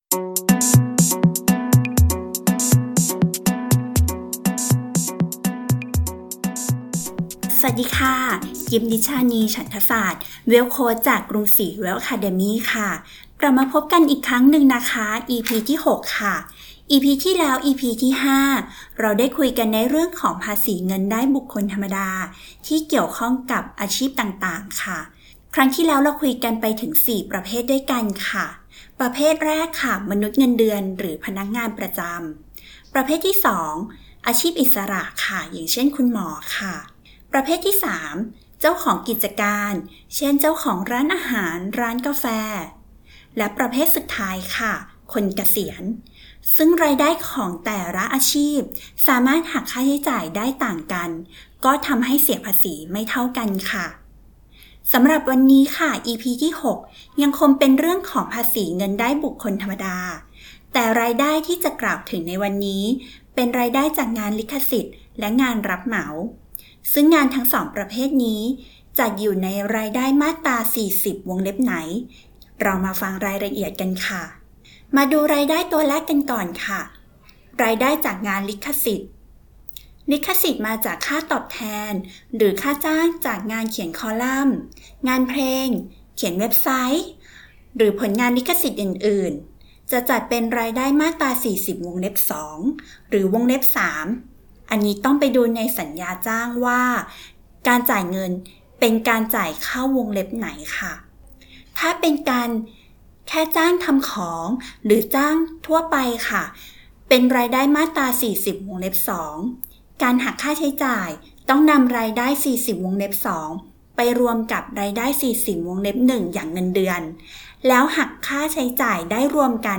สวัสดีค่ะยิมนิชานีฉันทศาสตร์เวลโค้ชจากกรุงศรีเวลอะคาเดมี่ค่ะกลับมาพบกันอีกครั้งหนึ่งนะคะ EP ที่ 6 ค่ะ EP ที่แล้ว EP ที่ 5 เราได้คุยกันในเรื่องของภาษีเงินได้บุคคลธรรมดาที่เกี่ยวข้องกับอาชีพต่างๆค่ะครั้งที่แล้วเราคุยกันไปถึง 4 ประเภทด้วยกันค่ะประเภทแรกค่ะมนุษย์เงินเดือนหรือพนักงานประจำประเภทที่ 2 อาชีพอิสระค่ะอย่างเช่นคุณหมอค่ะประเภทที่ 3 เจ้าของกิจการเช่นเจ้าของร้านอาหารร้านกาแฟและประเภทสุดท้ายค่ะคนเกษียณซึ่งรายได้ของแต่ละอาชีพสามารถหักค่าใช้จ่ายได้ต่างกันก็ทำให้เสียภาษีไม่เท่ากันค่ะสำหรับวันนี้ค่ะ EP ที่ 6 ยังคงเป็นเรื่องของภาษีเงินได้บุคคลธรรมดาแต่รายได้ที่จะกล่าวถึงในวันนี้เป็นรายได้จากงานลิขสิทธิ์และงานรับเหมาซึ่งงานทั้งสองประเภทนี้จัดอยู่ในรายได้มาตรา 40 วงเล็บไหนเรามาฟังรายละเอียดกันค่ะมาดูรายได้ตัวแรกกันก่อนค่ะรายได้จากงานลิขสิทธิ์ลิขสิทธิ์มาจากค่าตอบแทนหรือค่าจ้างจากงานเขียนคอลัมน์งานเพลงเขียนเว็บไซต์หรือผลงานลิขสิทธิ์อื่นๆจะจัดเป็นรายได้มาตรา 40 วงเล็บ 2 หรือวงเล็บ 3อันนี้ต้องไปดูในสัญญาจ้างว่าการจ่ายเงินเป็นการจ่ายเข้าวงเล็บไหนค่ะถ้าเป็นการแค่จ้างทำของหรือจ้างทั่วไปค่ะเป็นรายได้มาตรา 40 วงเล็บ 2การหักค่าใช้จ่ายต้องนำรายได้ 40 วงเล็บ 2ไปรวมกับรายได้ 40 วงเล็บ 1อย่างเงินเดือนแล้วหักค่าใช้จ่ายได้รวมกัน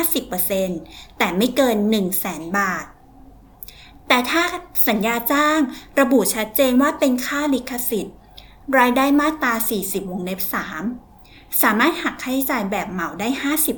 50% แต่ไม่เกิน 100,000 บาทแต่ถ้าสัญญาจ้างระบุชัดเจนว่าเป็นค่าลิขสิทธิ์รายได้มาตรา 40 วงเล็บ 3สามารถหักค่าใช้จ่ายแบบเหมาได้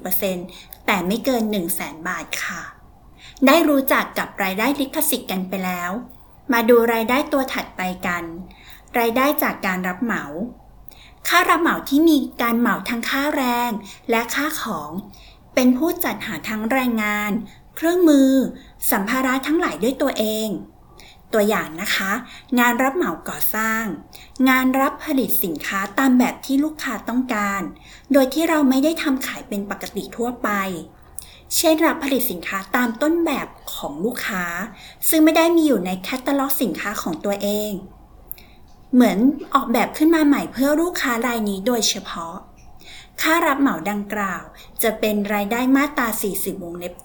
50% แต่ไม่เกิน 100,000 บาทค่ะได้รู้จักกับรายได้ลิขสิทธิ์กันไปแล้วมาดูรายได้ตัวถัดไปกันรายได้จากการรับเหมาค่ารับเหมาที่มีการเหมาทั้งค่าแรงและค่าของเป็นผู้จัดหาทั้งแรงงานเครื่องมือสัมภาระทั้งหลายด้วยตัวเองตัวอย่างนะคะงานรับเหมาก่อสร้างงานรับผลิตสินค้าตามแบบที่ลูกค้าต้องการโดยที่เราไม่ได้ทำขายเป็นปกติทั่วไปเช่นรับผลิตสินค้าตามต้นแบบของลูกค้าซึ่งไม่ได้มีอยู่ในแคตตาล็อกสินค้าของตัวเองเหมือนออกแบบขึ้นมาใหม่เพื่อลูกค้ารายนี้โดยเฉพาะค่ารับเหมาดังกล่าวจะเป็นรายได้มาตรา 40 วงเล็บ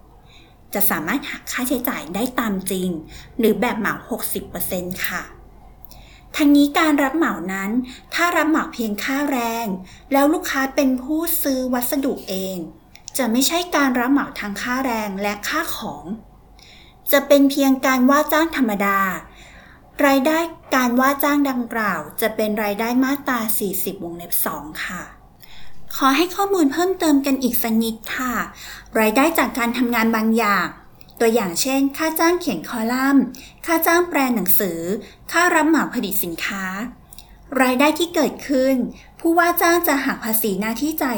7จะสามารถหักค่าใช้จ่ายได้ตามจริงหรือแบบเหมา 60% ค่ะทั้งนี้การรับเหมานั้นถ้ารับเหมาเพียงค่าแรงแล้วลูกค้าเป็นผู้ซื้อวัสดุเองจะไม่ใช่การรับเหมาทางค่าแรงและค่าของจะเป็นเพียงการว่าจ้างธรรมดารายได้การว่าจ้างดังกล่าวจะเป็นรายได้มาตรา 40 วงเล็บ 2 ค่ะขอให้ข้อมูลเพิ่มเติมกันอีกสักนิดค่ะรายได้จากการทำงานบางอย่างตัวอย่างเช่นค่าจ้างเขียนคอลัมน์ค่าจ้างแปลหนังสือค่ารับเหมาผลิตสินค้ารายได้ที่เกิดขึ้นผู้ว่าจ้างจะหักภาษีหน้าที่จ่าย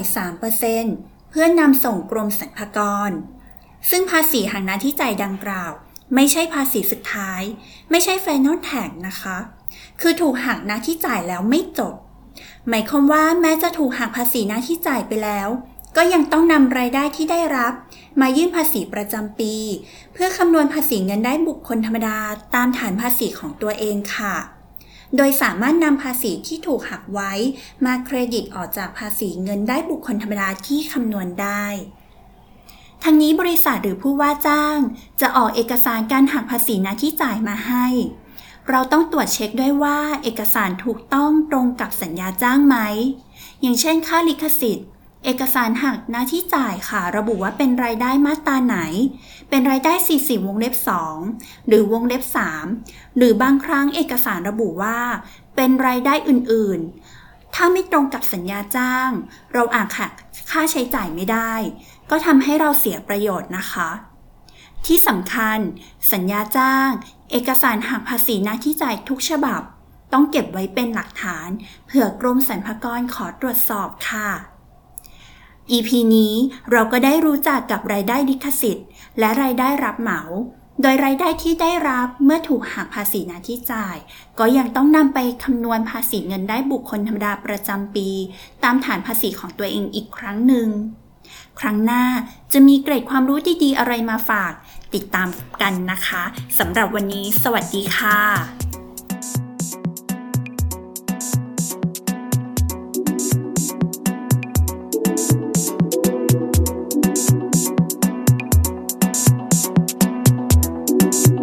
3% เพื่อนำส่งกรมสรรพากรซึ่งภาษีหักหน้าที่จ่ายดังกล่าวไม่ใช่ภาษีสุดท้ายไม่ใช่ Final Tax นะคะคือถูกหักหน้าที่จ่ายแล้วไม่จบหมายความว่าแม้จะถูกหักภาษีหน้าที่จ่ายไปแล้วก็ยังต้องนำรายได้ที่ได้รับมายื่นภาษีประจำปีเพื่อคำนวณภาษีเงินได้บุคคลธรรมดาตามฐานภาษีของตัวเองค่ะโดยสามารถนำภาษีที่ถูกหักไว้มาเครดิตออกจากภาษีเงินได้บุคคลธรรมดาที่คำนวณได้ทั้งนี้บริษัทหรือผู้ว่าจ้างจะออกเอกสารการหักภาษีหน้าที่จ่ายมาให้เราต้องตรวจเช็คด้วยว่าเอกสารถูกต้องตรงกับสัญญาจ้างไหมอย่างเช่นค่าลิขสิทธิ์เอกสารหักหน้าที่จ่ายค่ะระบุว่าเป็นรายได้มาตราไหนเป็นรายได้ 40 วงเล็บ 2หรือวงเล็บ 3หรือบางครั้งเอกสารระบุว่าเป็นรายได้อื่นๆถ้าไม่ตรงกับสัญญาจ้างเราอาจหักค่าใช้จ่ายไม่ได้ก็ทำให้เราเสียประโยชน์นะคะที่สำคัญสัญญาจ้างเอกสารหักภาษีหน้าที่จ่ายทุกฉบับต้องเก็บไว้เป็นหลักฐานเผื่อกรมสรรพากรขอตรวจสอบค่ะ EP นี้เราก็ได้รู้จักกับรายได้ลิขสิทธิ์และรายได้รับเหมาโดยรายได้ที่ได้รับเมื่อถูกหักภาษีหน้าที่จ่ายก็ยังต้องนำไปคำนวณภาษีเงินได้บุคคลธรรมดาประจำปีตามฐานภาษีของตัวเองอีกครั้งหนึ่งครั้งหน้าจะมีเกร็ดความรู้ดีๆอะไรมาฝากติดตามกันนะคะสำหรับวันนี้สวัสดีค่ะ